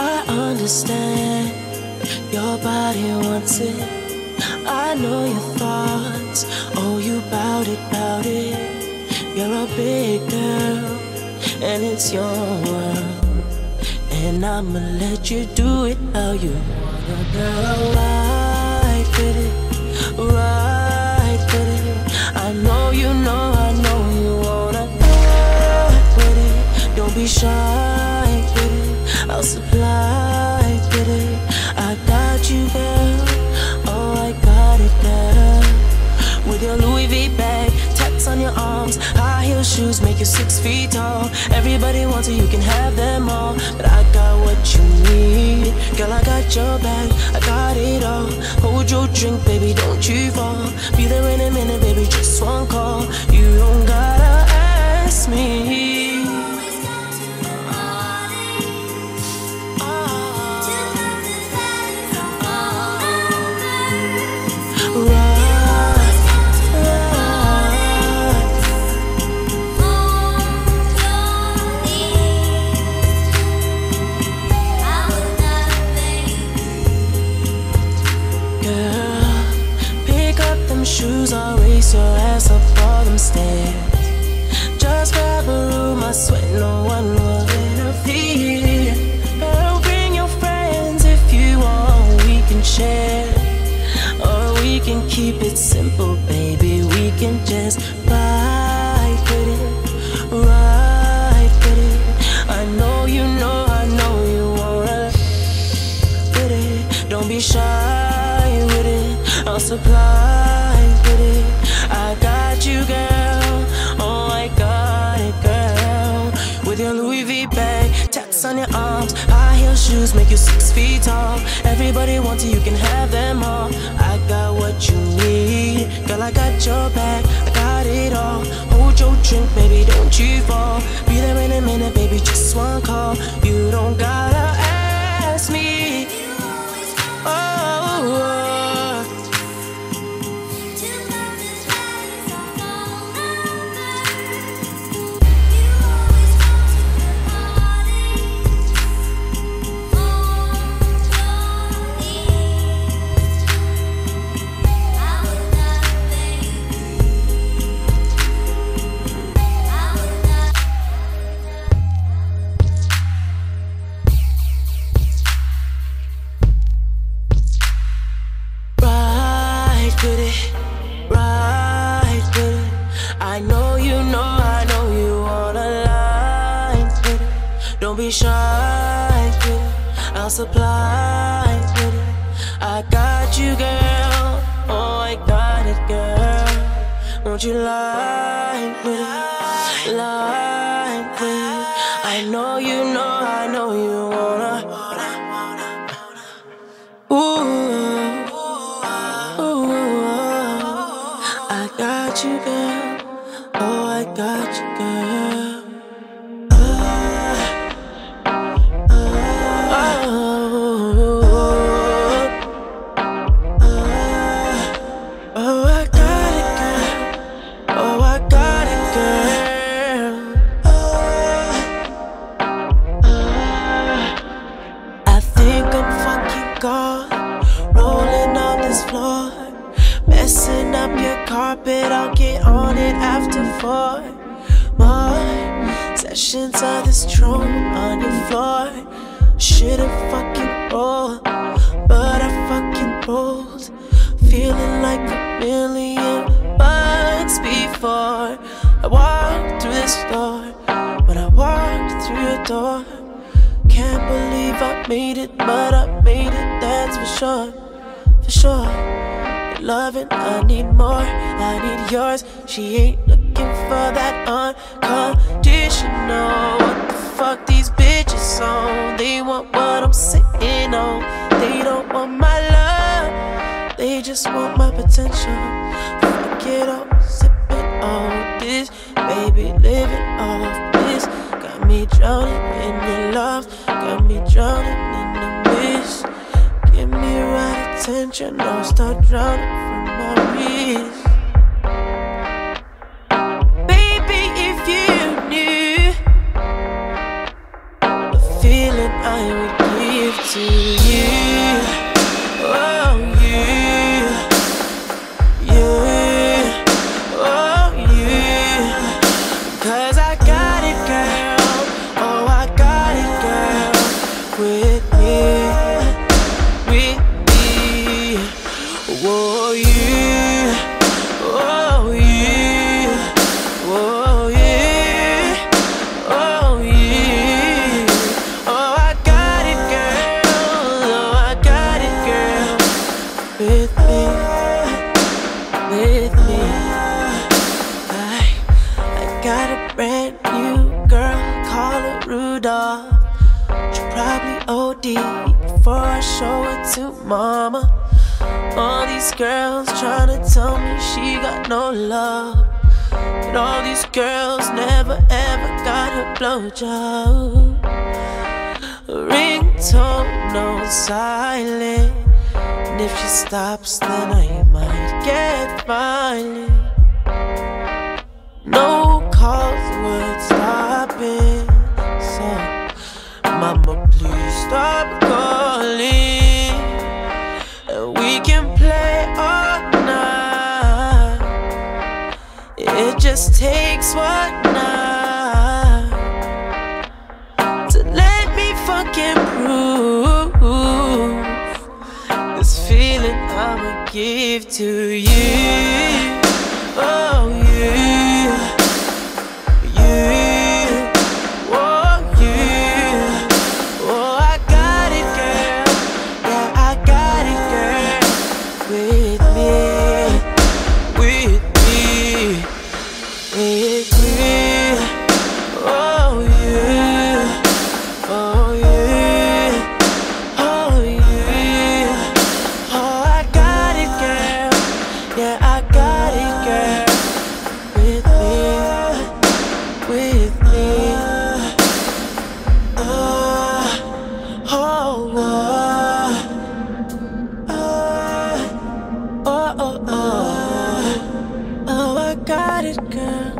I understand your body wants it. I know your thoughts. Oh, you bout it, bout it. You're a big girl, and it's your world, and I'ma let you do it how you wanna, girl. Ride with it, ride with it. I know you know, I know you wanna ride with it. Don't be shy with it, I'll supply with it. I got you, girl. Oh, I got it, girl. With your Louis V bag, tats on your arms, high heel shoes make you 6 feet tall. Everybody wants it, you can have them all, but I got what you need. Girl, I got your back, I got it all. Hold your drink, baby, don't you fall. Be there in a minute, baby, just one call. You don't gotta ask me. Shoes, I'll race your ass up all them stairs. Just grab a room, I swear no one will interfere. Girl, bring your friends if you want, we can share. Or we can keep it simple, baby, we can just ride with it, ride with it. I know you know, I know you wanna with it. Don't be shy with it, I'll supply. I got you, girl. Oh, I got it, girl. With your Louis V bag, tats on your arms, high heel shoes make you 6 feet tall. Everybody wants it, you can have them all. I got what you need. Girl, I got your back, I got it all. Hold your drink, baby, don't you fall. Be there in a minute, baby, just one call. You don't gotta ask me. Oh. Don't be shy with it, I'll supply with it. I got you, girl. Oh, I got it, girl. Won't you lie with it, lie with it. I know you know, I know you wanna. Ooh, ooh, I got you, girl. Oh, I got you, girl. Rolling on this floor, messing up your carpet. I'll get on it after 4 more sessions of this throne on your floor. Should've fucking rolled, but I fucking rolled. Feeling like $1,000,000 before I walked through this door. When I walked through your door, can't believe I made it, but I made it, that's for sure, for sure. Your loving, I need more, I need yours. She ain't looking for that unconditional. What the fuck these bitches on? They want what I'm sitting on. They don't want my love, they just want my potential. Fuck it all, sipping on this, baby, living off this. Got me drowning in your love, got me drowning in the mist. Give me right attention, don't start drowning from my wrist. Baby, if you knew the feeling I would give give to you. Oh, you, oh, you. 'Cause I got it, girl. Oh, I got it, girl. With me, with me. Oh, you, oh, you, oh, you, oh, you. Oh, I got it, girl. Oh, I got it, girl. With me, with me. I got a brand new girl, call her Rudolph. She'll probably OD before I show it to mama. All these girls tryna tell me she got no love, and all these girls never ever got her blowjob. Ringtone on silent, and if she stops then I might get violent. No calls would stop it, so mama please stop calling, and we can play all night. It just takes one night to let me fucking prove this feeling I'ma give to you. Oh, you, oh, you. Oh, I got it, girl. Yeah, I got it, girl. With me, with me, with me. Oh, you, oh, you, oh, you. Oh, I got it, girl. Yeah, I got it, girl. With me, with me. Oh, oh, oh, oh, oh, oh, oh, I got it, girl.